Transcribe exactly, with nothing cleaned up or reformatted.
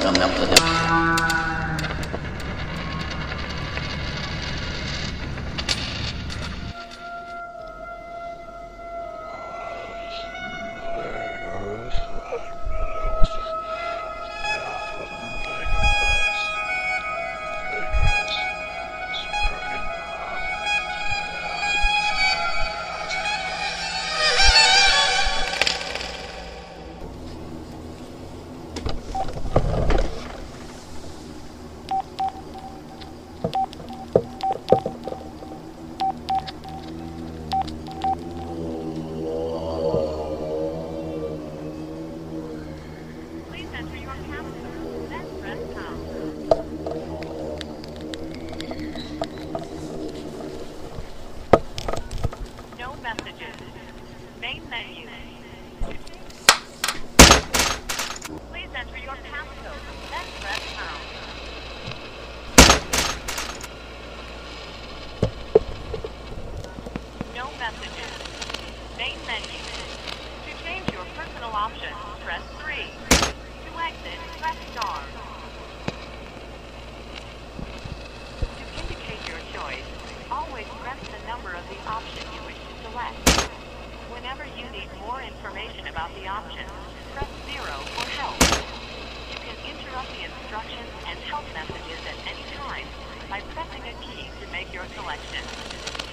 un meurtre de... Messages. Main menu. Please enter your passcode, then press pound. No messages. Main menu. To change your personal options, press three. To exit, press star. To indicate your choice, always press the number of the option you wish to select. Whenever you need more information about the options, press zero for help. You can interrupt the instructions and help messages at any time by pressing a key to make your selection.